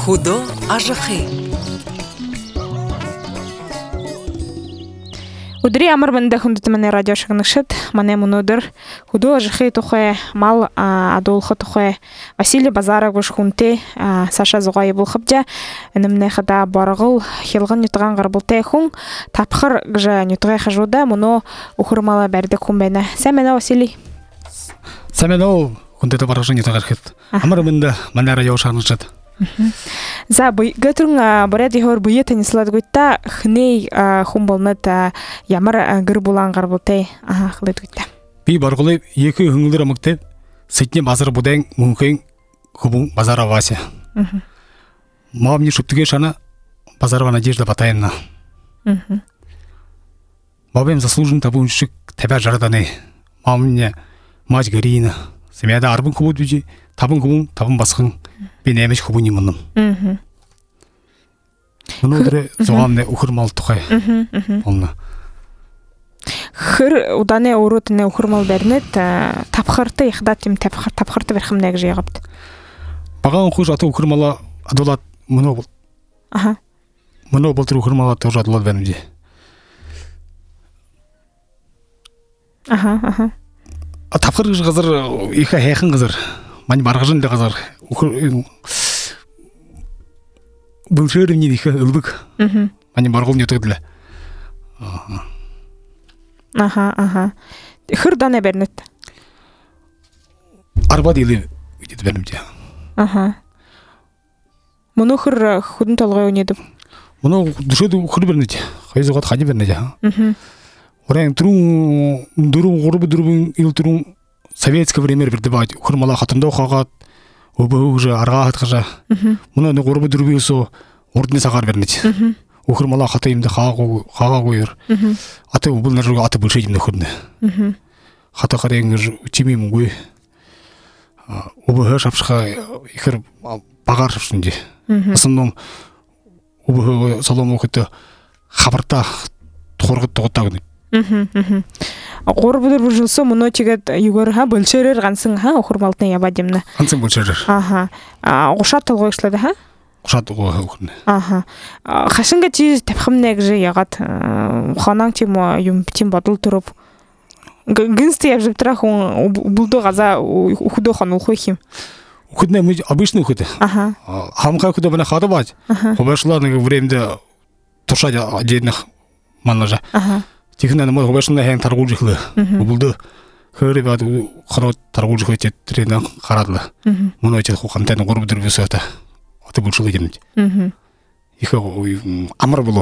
Худо ажахи. Удри амар мында хүндэт мане радио шагнагшид мане мунудыр худо ажахи тухай мал адуулхы тухай Василий Базаров хүнтэй Саша Зугай булхабжа нэмнэ хада баргыл хилган нютган гарбултай хүн тапхар гжа нютгай хажуда муно ухурмала бәрдек хүн байна. Сәмена Василий. Сәмена хүндэт баргын нютгар хит. Амар мында мане радио шагнагшид. За гөтрүн брэди хор буе танислаад гүйта хней хүн болнод ямар гэр булан гарбултай хлээд гүйта. Би баргылы екі хүнлэр амгтэ сэтне базар будан мөнхөн хубун базара Вася. Мам не шуптыге шана базарова Надежда Батаевна. Мабем заслужен табунщик тебя жарданы. Мам мне мать Гарина. Семьяда арбын хубут бюджи табын хубун табын басқын. Ben emmiş kubuni munum. Bunu dere zoğamne ukurmal tuhay. Olna. Хыр удане урутне ухурмал бернет тапхарты ихдатим тапхарты верхмнег жегапт. Баган хуж аты ухурмала адулат муно бол. Аха. Муно болтыр ухурмала тоже адулат бернеди. Аха. А тапхар газар иха хайхын газар. Мань баргажын да газар. Булшерни диха ылбык. Мань баргыл нетегдле. Аха. Хыр дане бернет. Арба дили гит бернемде. Аха. Муну хыр худун толгой өнедип. Муну душеду хыр бернеде. Хайзугат хади бернеде. Орен турун дурбун ил турун советское время берди бай. Хурмала хатында хагат. Оба уже арга хатгажа. Муну не горбу дурбуйсо ордне сагар бернеде. Ухурмала хатайымды хага койыр. Аты убулнар аты бөлшейдімді көрді. Хата қарайыңыр тимеймін ғой. Убығы шапшыға екір бағар шапшынде. Асымның убығы салом оқыты қабырта тұғырғыт тұғытта күні. Ғорбыдыр бұл жылсы мұны тегет югөр бөлшерер ғансың ухурмалтын яба демні. Ғансың бөлшерер. Ғушат тұлғы ішледі Құшат ұғы ұқырны. Қашынға тез тәпхімнәк жи яғат қанан тема юмптен бадыл тұрып. Гінсті ябжып тұрақ бұлды ғаза ұқыды қан ұлқойхим. Ұқыдына обычный ұқыды. Хамқа ұқыды бұна қады бад. Обашларны времді тұршады дейініх маннажа. Текінен мұй обашларны әйін тарғыл жықлы. Бұлды көрі бад қанат тарғыл жықлы теттерінен қарадылы. Мұны өтеді қоқамтайны ғорбы дүрбі сөйті. Аты бұлшылы кенімді. Иха амар болу.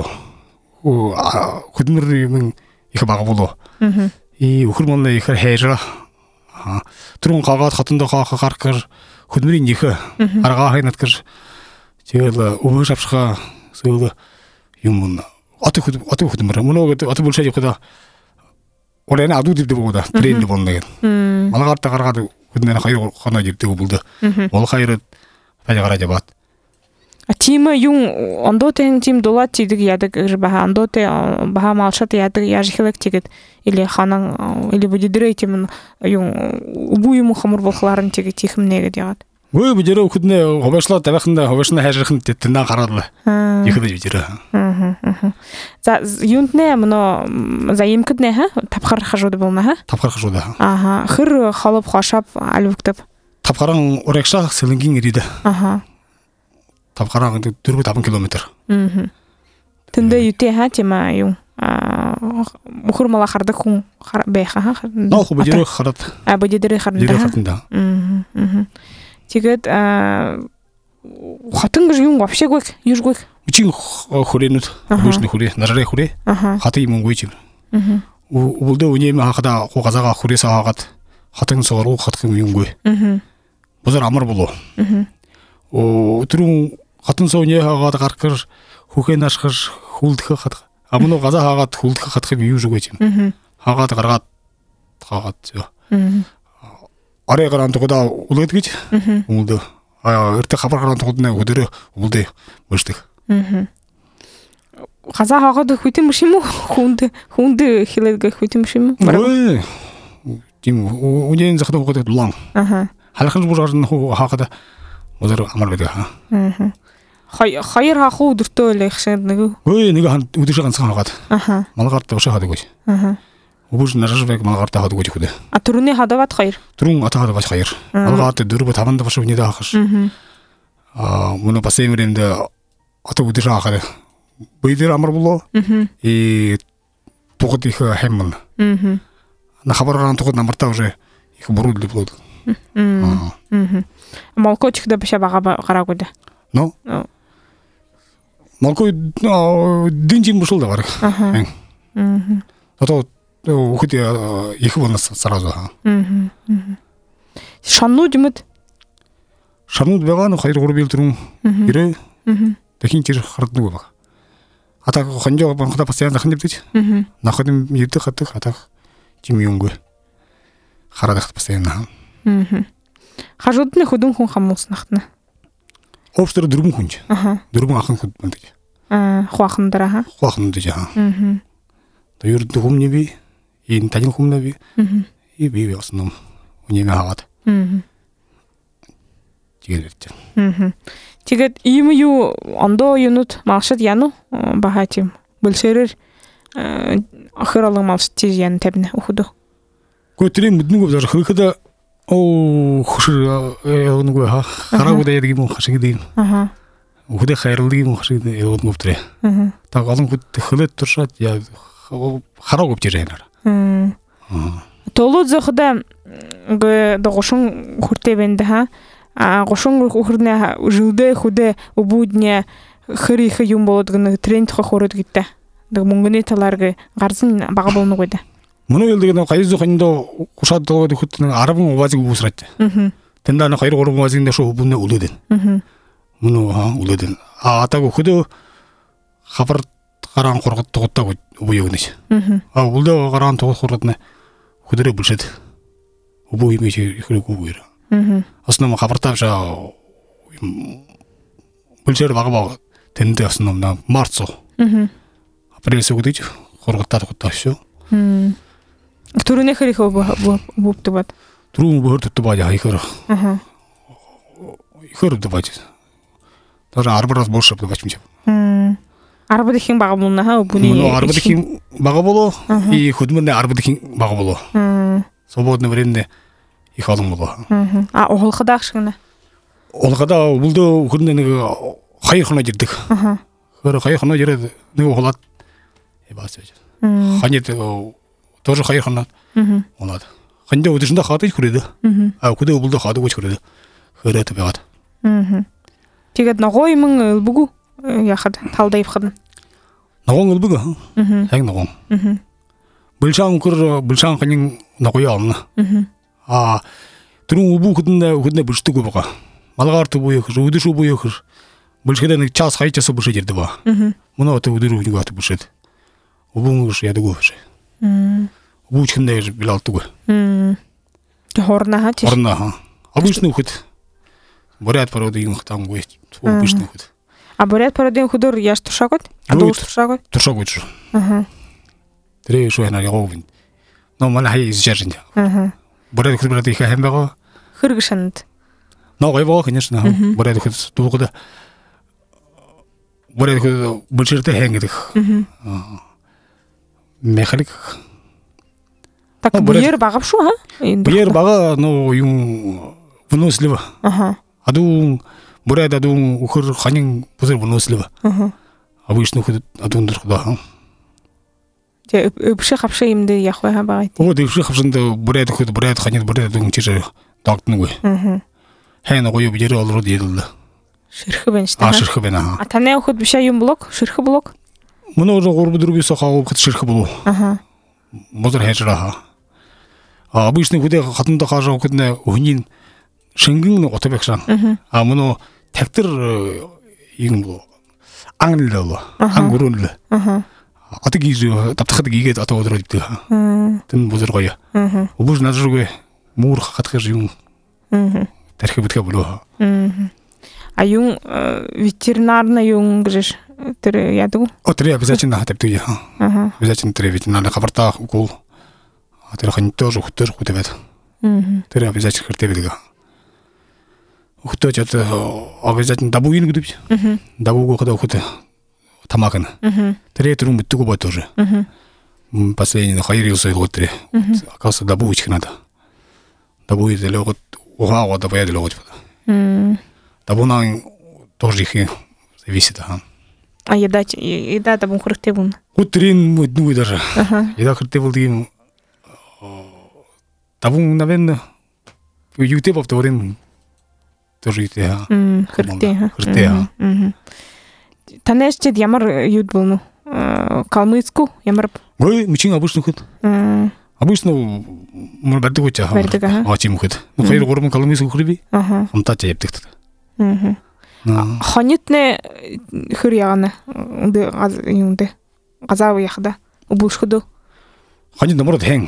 Күдімір иха бағы болу. И ұқырмалына иха хәйжіра. Тұрын қағат қатында қаға қарқыр. Күдімірін иха арға қайнаткыр. Тегелі ұбы шапшыға сығылы юмын. Аты күдімір. Мұны аты бұлша жеқыда олайны аду депті болуда. Тренді болуна кен. Малағарта қарғады күдімені қайыр қана депті болды. Ол қайры пәжі жабат. Тима юн ондоте тим долат тидик ядык жбаха ондоте баха малшат ядык яжхилек тигет или ханан или будидирей тим юн убу юму хамур болхларын тигет тихимнеге дигат. Ой будире укудне хобашлар табахында хобашна хажырхын теттина карадылы. Ихде будире. За юнтне мно заимкдне тапхар хажуды болна Тапхар хажуды. Хыр халып хашап алвуктап. Тапхаран орекша селингин ириде. Тапқараған дүрбі табын километр. Түнді юте тема юн. Мұхырмала қарды күн бәйқа. Нау бұдері қарат. Бұдері қарында. Тегет қатын күш юн вообще көк, юж көк. Үчін хуренут, көшіні хуре, нажарай хуре, қаты емін көйчім. Ұлды өнемі ақыда қоғазаға хуре сағағат, қатын соғару қатқым юн көй. Бұзар амыр болу. Түрін қатын соғыне ағады қарқыр, хукен ашқыр, хулдықы қатқы. Амыны қаза ағады хулдықы қатқы бейу жүг өтем. Ағады қарғат, қағат. Арай қаран тұғыда ұлы еткет, ұлды. Үрті қапар қаран тұғыдына өдірі ұлды мүштік. Қаза ағады хүйтім үшімі? Хунды хилетгі хүйтім үшімі? Ой, өнен зақыда ұғыды ұлан. Халқын бұл жарын хақыда Озар амар беде ха. Хоёр хахуу өдөртөө л их шиг нэг. Ой нэг өдөр ганцхан хагаад. Аха. Малгаарт ушаа хадаг гэж. Аха. Өвөж нарашбэг малгаарт хадаг гэж хүдэ. А түрүүний хадават хоёр. Түрүүн атахад бач хоёр. Малгаарт 4-5 давш үний даахш. Мөн бас эмэрэнд ата өдөр хаахад. Бийдэр амар болоо. И тугад их хэммэн. На хабаран тугад намартаа уже их буруу л болоо. Молко чихдэ баша бага гараагүй да. Но. Молко динжим бушул да баг. Одоо ухд их вонос сразу. Шаннууд юмд. Шаннууд байгаа нь 2-3 бил түрүүн ирээ. Дахин чир харддаг баг. Атаа хонжоо банхта пасян дахин дэж. Нахад ирдэг хатдаг атаа жим юунгүй. Харадах пасян. Хажуудны хөдөн хүн хамуус нахтна. Обстер 4 хүнж. 4 ахын хүн дэж. Хуахан дараа. Хуахан дэж. То юр дөхөмний би энэ тань хүмүүнээ би и би ясном үнийн хаваад. Тэгээд ийм юу ондоо юунууд малшид яну баха тийм бүлшэрэр охир олон малшид ян тавьна өхөдөө. Готрийн мэднэг бол хөрөхөд хөшөр нэг хараагүй даяг юм хашиг дим. Өхөдөө хайрлаг юм хашиг яваад мөвтрээ. Та голон хөд хөлөд туршаад яа хараагүй бижээ хэнаар. Толуу зөхдө гэ догошун хүртээ бэнд ха. Гошун хүрнэ жилдэ хөдөө өвүүднэ хэрих юм болдог нэг тренд хохород гэдэг. Нэг мөнгөний талаар гарсан бага болно гэдэг. Мөн үйл нэг гайз зохиндоо гушаад доод хөт нэг 10 увазыг үүсрэж. Тэндаа нэг 2-3 увазын дэш өвөнө үлээд. Мөн үлээд. Атаг хөдөө хабар гараан хургад дугтаа өвөө өгнөш. Үлдээ гараан тугт хургадна хөдөрөө бүлшэд. Өвөө юм их хэрэггүй. Основном хабартаавшаа бүлшээр бага тэндээ основном марцо. Апрель сэгдэж хургатаа дугтааш шүү. Түрүүнийхэр их өвөвдөг бат. Түрүүн өвөрдөг баа ихэр. Ихэр өвдөг. Тэр 10-аас больше өвдөг бачмж. 10 дахин бага болно хаа өвөний. 10 дахин бага болоо. И хөдмөний 10 дахин бага болоо. Свободное время их олон болоо. Уулхадаах шиг нэ. Уулхадаа өвөлдөө хөрнө нэг 2 хоног ирдэг. Хөр 2 хоног ирээд нэг хулаад баас байж. Ханид тоже 2 хоног. Унаад. Хандаа өдөрсөндөө хаадаг хүрээд. Хөдөө өвөлдөө хаадаг гэж хүрээд. Хөрөөд байгаад. Тэгээд ногоо юм бүгүү яхад талдаа ивхад. Ногоон өлбөг. Яг ногоон. Булшаан ханин ногоо явна. Түрүүн хөднө бүждэг байгаа. Малгаар төв үех, өдөш үех. Булшгэрэ нэг час хайчаас бүшэж ирдэг ба. Мөнөө өдөр нэг бат бүшээд. Өвөнгөш ядаг өвш. Өвчхнээр билалдаг. Хорна хаа чи. Хорна. Обычный ход. Борят пародийн хтамгүй. Обычный ход. Борят пародийн хөдөр яаш туршаагүй? Адуул туршаагүй? Туршаагүй шүү. Тэр шүү ханаа яваа. Но манай хай изжарж. Борят хөдөр их хэм байгаа. Хөрг шанд. Ногой боо конечно. Борят ход дуугад. Борят ход бүлшэртэй хэнгэдэг. Механик. Так буяр багав шүү хаа? Буяр бага но юм выносливо. Адун бурад адун ухэр ханин бузэр выносливо. Обычно ход адун дурхда. Тэ өбшө хавшаа юмдээ явах бай байгаа. Оо дэвшө хавшанд бурад ход бурад ханин бурад адун чир догтнгүй. Хэн гоё бижэр олрод ярил. Ширхэ байна шүү дээ. Ширхэ байна. Таны ход биш юм блог? Ширхэ блог? Мөн өөр 3-4 хаа хот ширхэ болов. Мозор хайжраа. Обычно хөдөө хатанд хаашаа хөднө өхний шингэн отобягшаа. Мөн тактер юм англ ангурул. Атаг давтахад игээд атаа өдрөө идэх. Тэн мозор гоё. Өвөж назргүй муур хатах юм. Тархи бүтгэ болоо. Аюун ветеринарна юун гэж тэр яадаг. Тэр обязательно хатдаг яа. Обязательно тэр ветеринарна хабартаа гол. Тэр хань тоже хөтөр хөтөбэд. Тэр обязательно хэртэй байдаг. ухто это обязательно дабуин гудуч. Дабугу когда ухто тамакан. Третий рум тугуба тоже. Последний хайрился и лотри. Оказывается, дабуич надо. Дабуит легот угау да поеду легот. Дабуна тоже их зависит. А еда табун хуртебун. Утрин ну даже. Еда хуртебул дим. Табун наверное ютуб авторин тоже ите. Хурте. Танешчед ямар ют болну. Калмыцку ямар. Ой, мичин обычно ход. Обычно мы бардугуча. А чим ход. Ну хайр горм калмыцку хриби. Хамтача ептикт. Ханитне хурьяна. Унде юнде. Газау яхда. Убушхуду. Ханит намрот хэнг.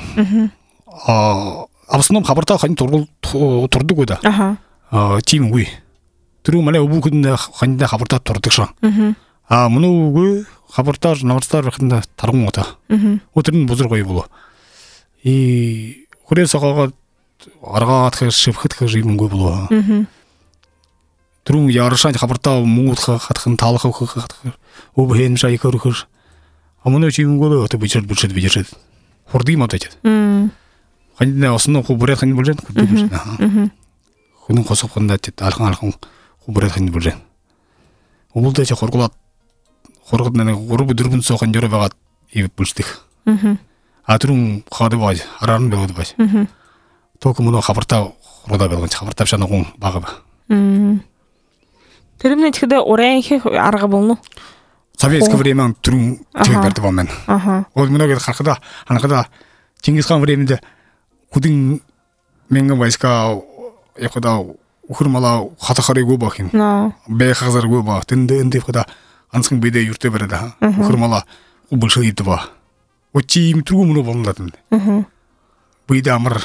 В основном хабарта ханит турдуг да. Чим уй. Тру мале убухудна ханит хабарта турдукша. Муну хабартар намарстар хинда таргун ота. Отрын бузур гой боло. И хуресаага аргаат шифхит хажим гой боло. Трун яршан хабарта муут хатхын талх хатхын обхен шай хөрхөр. Амуну чим гой ота бичэр бичэр. Хурдим отачат. Ханидна основном хубурат ханид булжан. Хунун хосоп хандат алхан хубурат ханид булжан. Убулда ча хоргулат хоргодна гуруб дурбун сохан жора багат ив булштик. Атрун хады бай, арарын белод бай. Ток муну хабарта рода белган хабарта шана гон бага ба. Термне тхиде оренхи арга болну. Советское время трун тегерде болмен. Ол мунага хархада анхада Чингисхан временде худин менга войска якода ухурмала хатахари губахин. Бе хазар губа тенде хада ансың беде юрте береді. Ухурмала убылшы еді ба. Отчи им тру мұны болындатын. Бейді амыр.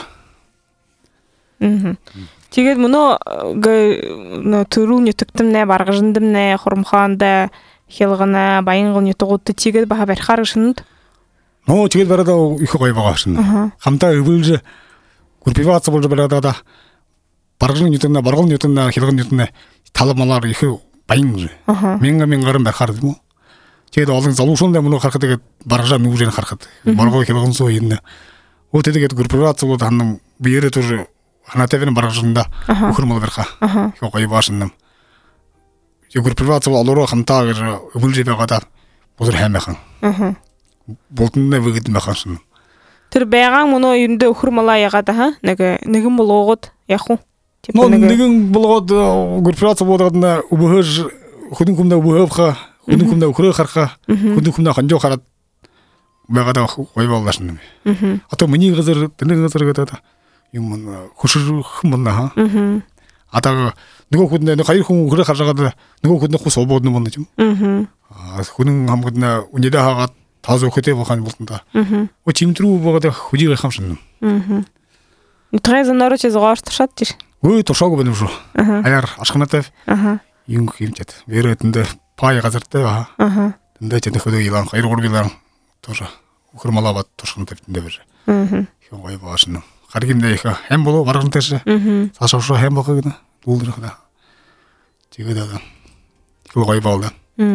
Тегет мұны түру не түктім не, барғыжындым не, құрымханды, хелғына, байынғыл не тұғытты тегет баға бәр қарғышынды? Ну, тегет барада үйкі қой бағашынды. Қамта өбілжі күрпиватсы болжы барада да барғыжын нетінна, барғыл нетінна, хелғын нетінна талымалар үйкі байынғы. Мен ғарым бәр қарды му. Тегет алдың залушын да мұны қарқыдығы барғыжа мүгірен қарқыды. Барғыл хелғын со енді. О тегет күрпиватсы болды ханның бейірі тоже Анатевин баражында ухурмал берха. Хокой башынным. Күрпиватсы алуро хамтагыр ыбылжебе ката бузур хэмэхан. Болтунда выгыдым баханшын. Төр бэгаң муну үйүндө ухурмала ягата ха? Негин болгот яху. Ну негин болгот күрпиватсы болготунда убыгыж худун кумда убыгыпха, худун кумда ухуры харха, худун кумда ханжо харат бэгада кой болдашын. Ато мини кызыр, тыны кызыр гата. Юман хушур хмна ха. Атага 누구 군데 가이르 공 그래 가져가다 누구 군데 고 소보는 건데 좀. 그는 아무거나 운이다 하가 다소 그때 보간 못한다. 어 지금 들어 보고도 후지를 함신. Треза нарочи згаарчтыр. Ой тошог бэнэм шүү. Аяар ашхнатай. Юм хэмжээд. Верэтэндэ пай газартай ба. Тэндэ ч хөдөө илан хайр гургилан тоже ухурмалават тошхнатай тэндэ бэр. Хой баашна. Харгимдэ их хэм болоо баргантэш. Сашавшо хэм бохогна. Дулдырхда. Тигэдэ. Гой болда.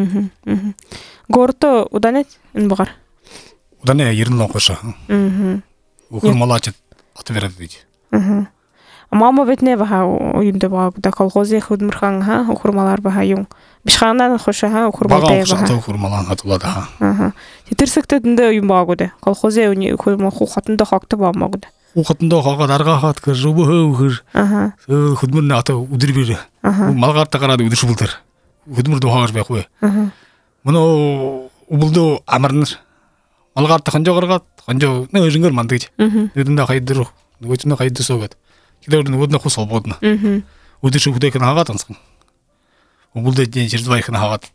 Горто уданет эн багар. Удане ернлон коша. Ухурмалач атверэд бич. Мама бетне баха юнде баг да колхозе худмурхан ха ухурмалар баха юн. Бишхандан хоша ха ухурмалтай баха. Бага ухурмалан атулада ха. Тетирсекте дэнде юн багуде. Колхозе уни ухурмал хухатында хакты бамагуде. Ухатында хага дарга хат кыр жубы хыр. Худмурна ата удирбир. Малгарта карады удуш бултыр. Худмурду хагар бай кой. Муну убулду амарныр. Малгарта ханжо гаргат, ханжо не өзүңөр мандыч. Өдүндө кайдыр, өтүндө кайдыр согат. Килердин өдүнө хус ободна. Удуш худек нагат ансың. Убулду ден жердбай хана хагат.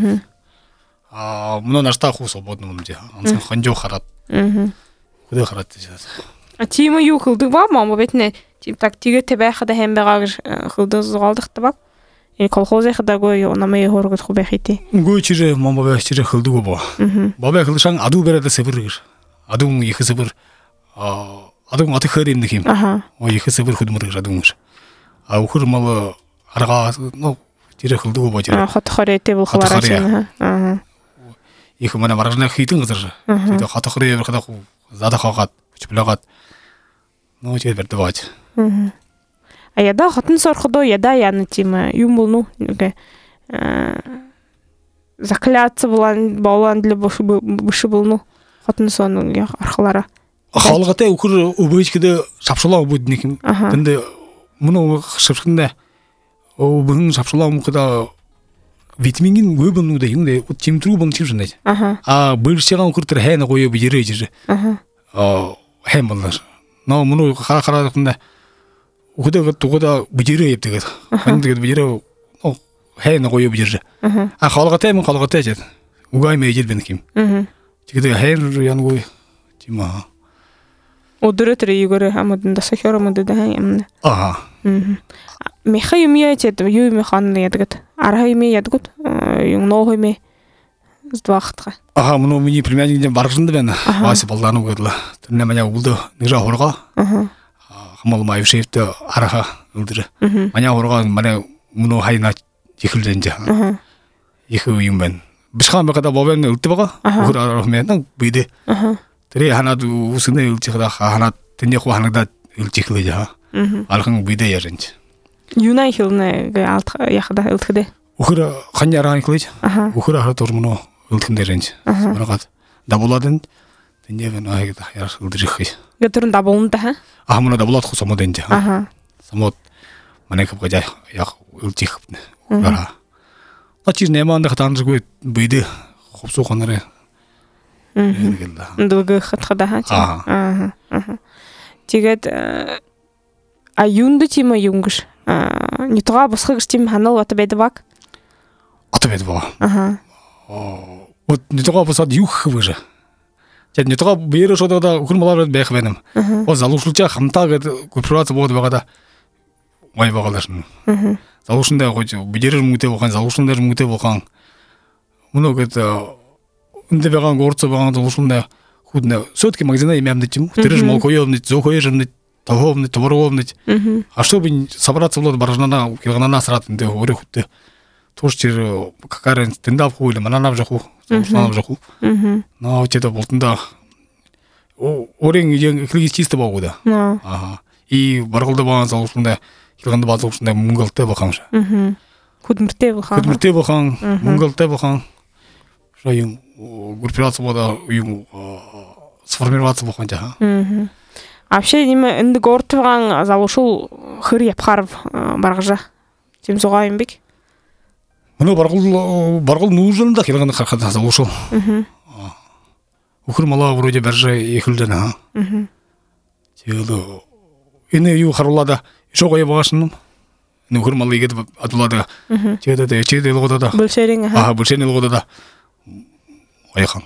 Муну нашта хус ободна мунжа. Ансың ханжо харат. Худек харат. Тима юу кылдык ба мама бетне тип так тиге тебе хада хем багаж кылдык згалдыкты ба. Колхозе хада гой намай хоргот хубехити. Гой чире мама бехчире кылдык ба. Баба кылышаң аду береде себир. Адун ихи себир. Адун аты хөрим дихим. О ихи себир худмыр адун. Ухурмалы арга ну тире хылды бо жер. Хотохорете булхалар ачын. Их мана маргына хитин кызыр. Сөйдө хотохорее бир када зада хагат, чүплөгат. Ну жер берди бач. А яда хатын сорходо яда яны тима юм болну. Закляться болан для бышы болну. Хатын сонун архалара. Халгата укур убычкыды шапшылау будниким. Тенде муну шапшкында обын шапшылау мукда витамин көбүнү да юнде темтру бон чимжындай. А бөлшеган укуртыр хайна кою бижере жиже. Хайм болар. Но муну кара-карадыкында укуда бижере ептеге. Мендеге бижере хайна кою бижере. А халгата мен халгата жет. Угай мейжет бенким. Тиге хайр янгой тима. Одурет рейгоре хамадында сахёрамады да хаймна. Меха юмия чет юми хан ядгат. Арха юми ядгут. Юнгногыми сдвахтга. Муну мини племянниктен баржынды мен. Вася балдану кыдла. Тунна меня улду нижа хорга. Хамал майшефте арха улдыры. Меня хорга мана муну хайна жихилденже. Иху юмбен. Бишхан бакада бобен ултыбага. Ура мен биде. Тэри ханаду усны улчихда ханат тэний ху ханагда улчихлээ. Алхан биде яранч. Юнай хилнэ галт яхда ултхдэ. Ухра ханяран клэж. Ухра хатурмно ултхнэрэнч. Маргат дабуладэн тэний вэн айгда яс улдрих. Гэтэрэн дабулнда ха? Муна дабулат ху самодэнж. Самод манайх бгажа яг улчих. Ухра. Ачир нэманд хатанжгүй биде ховсу ханарэ. Дулгы хатхада ха. Тэгээд юнды тима юнгш. Нитога босхагш тим ханал вата бедвак. Ата бедва. Вот нитога босад юх выжа. Тэд нитога бээрэ шодода ухрмалар байх бэнэм. О залуушулча хамтаа гэд корпорац бод багада. Май багалаш. Залуушнда гож бидэрэр мөнгөтэй бахан залуушндар мөнгөтэй бахан. Мөнөө гэд 근데 배가 고르서 방도 무슨데 후드네 все-таки магазина имеем тем терж молкоёвны зохоежны тововны товаровны а чтобы собраться в лот баржнана килгана сратынды оре хутты тоже чир какарен стендап хуйлы мананап жаху санап жаху но чето болтунда орен иен клиги чисто багуда и баргалда баган салушунда килганда базушунда мунгалте бахамша худмурте бахан мунгалте бахан шайым группироваться бода юм сформироваться боханча. Вообще нима инде гортван залушул хыр япхаров баргажа. Тим зогайым бик. Муну баргыл нужен да килган хархада залушул. Ухыр мала вроде берже ихилден ха. Тило ине ю харулада шогой багашным. Ухыр мала игет атулада. Чеде логода. Бөлшерин ха. Бөлшерин логода. Ойхан.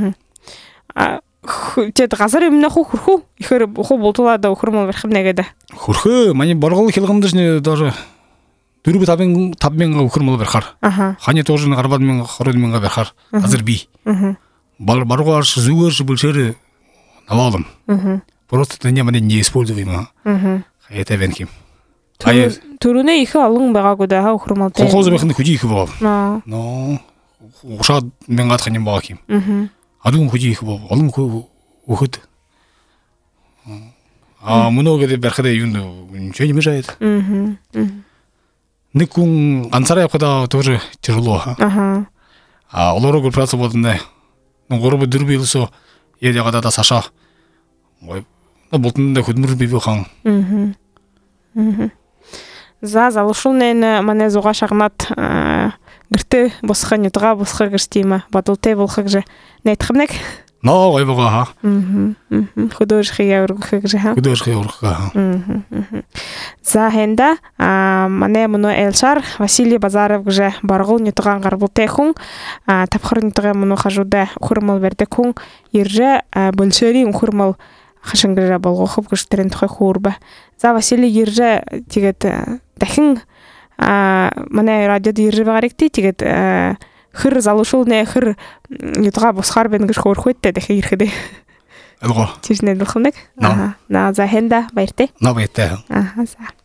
Тэд газар юмна хурху ихэр ху болтулада ухрмал верхнэгэдэ. Хурху мани баргал хилгамдышны даже дөрөв табын ухрмал верхар. Хани тоже на гарбад мен хород мен верхар. Азыр би. Баргаш зүгөр бүлшэр навалым. Просто не мани не используем. Это венким. Туруне их алың багагуда ухрмал. Колхоз бехны худи их бав. Но ушад мен гатханим багим. Адун худи их бав. Алың ухуд. Много де берхаде юнду ничего не мешает. Никун ансарай когда тоже тяжело. Олоро группироваться бодне. Ну горбы дурбилсо еде когда Саша. Ой, на болтунда худмур бибихан. За залушулнен мане зуга шагнат гырты босха нитга босха гырстима батулте болхагже найтхмнек. Но ой бага. Художник ургхагже ха. Художник ургха. За хенда мане муно Элшар Василий Базаров гже баргыл нитган гарбулте хун тапхыр нитга муно хажуда хурмал берде хун ирже большери хурмал хашынгыра болгохоп гыштерен тхой хурба. За Василий ирже тигет дахин мане радиода ирже багаректи тигет хыр залушул не хыр нитга босхар бен гыш хорхуетте дахи ирхеде. Алго. Тижнен бахнек. На за хенда байрте. На байрте. За